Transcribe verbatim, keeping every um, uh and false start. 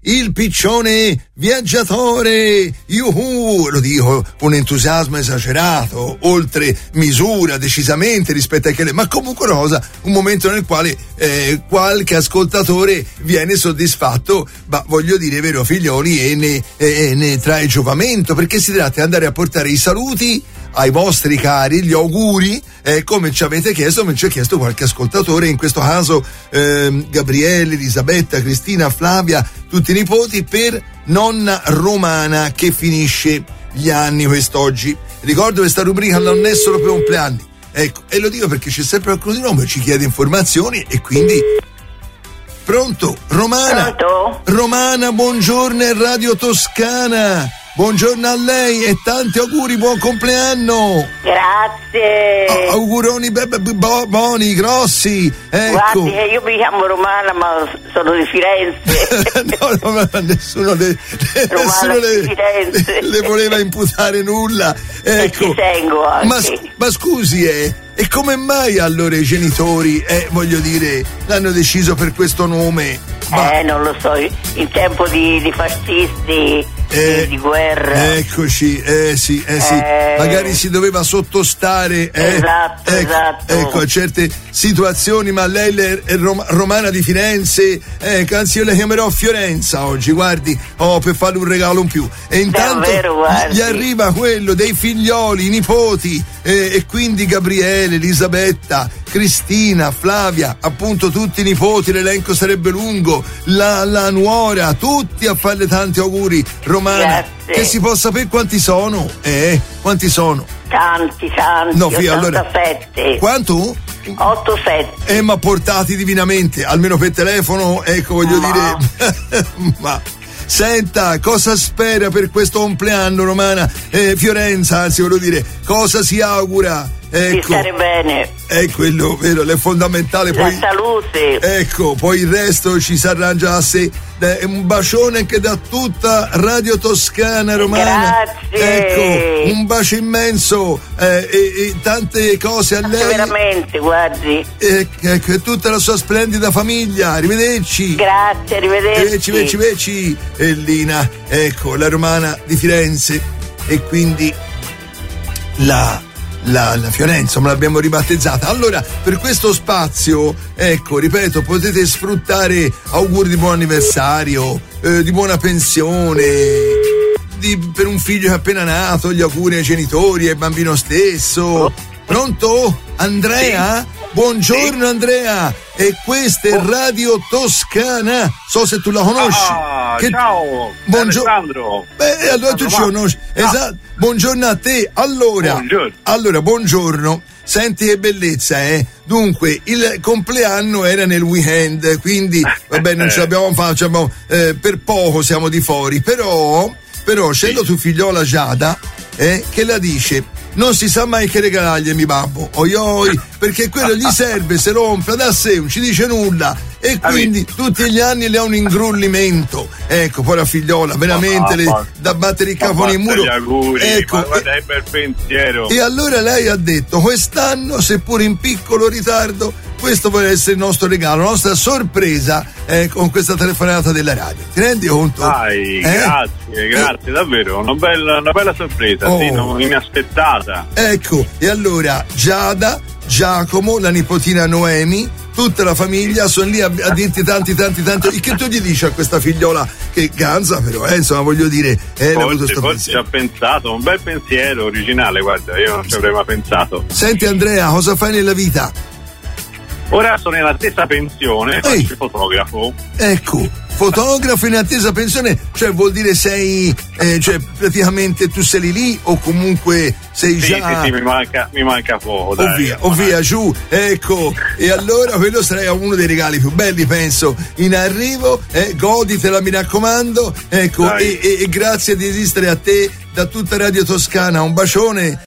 il piccione viaggiatore, yuhu, lo dico con entusiasmo esagerato, oltre misura decisamente rispetto a che le, ma comunque una cosa, un momento nel quale eh, qualche ascoltatore viene soddisfatto, ma voglio dire, vero figlioli, e ne, e ne trae giovamento, perché si tratta di andare a portare i saluti ai vostri cari, gli auguri, eh, come ci avete chiesto, come ci ha chiesto qualche ascoltatore, in questo caso ehm, Gabriele, Elisabetta, Cristina, Flavia, tutti i nipoti, per nonna Romana che finisce gli anni quest'oggi. Ricordo questa rubrica non è solo per compleanni, ecco, e lo dico perché c'è sempre qualcuno di noi che ci chiede informazioni e quindi... Pronto? Romana? Pronto? Romana, buongiorno, è Radio Toscana. Buongiorno a lei e tanti auguri, buon compleanno. Grazie. A- auguroni be- be- bo- buoni, grossi. Ecco. Guardi che io mi chiamo Romana ma sono di Firenze. no, no, ma nessuno, le, nessuno le, le, le voleva imputare nulla. Ecco. E ci tengo anche. Ma, ma scusi, eh, e come mai allora i genitori, eh, voglio dire, l'hanno deciso per questo nome? Ma... Eh, non lo so, in tempo di, di fascisti... Eh, di guerra. Eccoci, eh sì, eh sì. Eh, magari si doveva sottostare eh, esatto, ecco, esatto. ecco, a certe situazioni, ma lei è rom- romana di Firenze, eh, anzi io le chiamerò Fiorenza oggi, guardi, oh, per farle un regalo in più. E intanto davvero, gli arriva quello dei figlioli, i nipoti, eh, e quindi Gabriele, Elisabetta, Cristina, Flavia, appunto tutti i nipoti, l'elenco sarebbe lungo, la, la nuora, tutti a farle tanti auguri. Romana, grazie. Che si può sapere quanti sono? Eh, quanti sono? Tanti, tanti, no, fia, ottantasette. Allora, quanto? otto sette. Eh, ma portati divinamente, almeno per telefono, ecco, voglio no. dire. Ma senta, cosa spera per questo compleanno, Romana? Eh, Fiorenza, anzi, voglio dire, cosa si augura? Ecco, di stare bene. È quello, vero, è fondamentale. La poi, salute. Ecco, poi il resto ci si arrangia a sé. Eh, un bacione anche da tutta Radio Toscana, Romana. Grazie. Ecco, un bacio immenso eh, e, e tante cose a lei. Veramente, guardi. E, ecco, e tutta la sua splendida famiglia. Arrivederci. Grazie, arrivederci. Arrivederci, veci, veci. Ellina, ecco, la Romana di Firenze. E quindi la... La, la Fiorenza, insomma, l'abbiamo ribattezzata. Allora, per questo spazio, ecco, ripeto, potete sfruttare auguri di buon anniversario, eh, di buona pensione, di, per un figlio che è appena nato, gli auguri ai genitori, al bambino stesso. Pronto? Andrea? Sì. Buongiorno, sì. Andrea. E questa è Radio Toscana. So se tu la conosci. Ah, che... ciao. Buongiorno. Alessandro. Beh, allora tu ci conosci. No. Esatto. Buongiorno a te. Allora. Buongiorno. Allora, buongiorno. Senti che bellezza, eh? Dunque, il compleanno era nel weekend, quindi, vabbè, non ce l'abbiamo fatta, abbiamo, eh, per poco siamo di fuori, però, però, c'è la tua figliola Giada, eh, che la dice, non si sa mai che regalargli mi babbo, oi oi, perché quello gli serve, se lo compra da sé, non ci dice nulla, e quindi tutti gli anni le ha un ingrullimento. Ecco, poi la figliola veramente le, da battere il capo nel muro. Gli auguri, ecco, ma guarda che bel pensiero. E allora lei ha detto, quest'anno, seppur in piccolo ritardo, questo vuole essere il nostro regalo, la nostra sorpresa, eh, con questa telefonata della radio. Ti rendi conto? Dai, eh? grazie, grazie, davvero, una bella, una bella sorpresa, oh. sì, non inaspettata. Ecco, e allora Giada, Giacomo, la nipotina Noemi, tutta la famiglia sono lì a, a dirti tanti tanti tanti. Che tu gli dici a questa figliola che ganza, però, eh, insomma, voglio dire, eh, forse, forse ci ha pensato, un bel pensiero originale, guarda, io non ci avrei mai pensato. Senti Andrea, cosa fai nella vita? Ora sono in attesa pensione, Ehi. faccio fotografo. Ecco, fotografo in attesa pensione, cioè vuol dire sei, eh, cioè praticamente tu sei lì o comunque sei sì, già... Sì, sì, mi manca, mi manca poco, dai. Ovvia, ovvia, giù, ecco, e allora quello sarà uno dei regali più belli, penso, in arrivo, eh, goditela, mi raccomando, ecco, e, e, e grazie di esistere a te da tutta Radio Toscana, un bacione.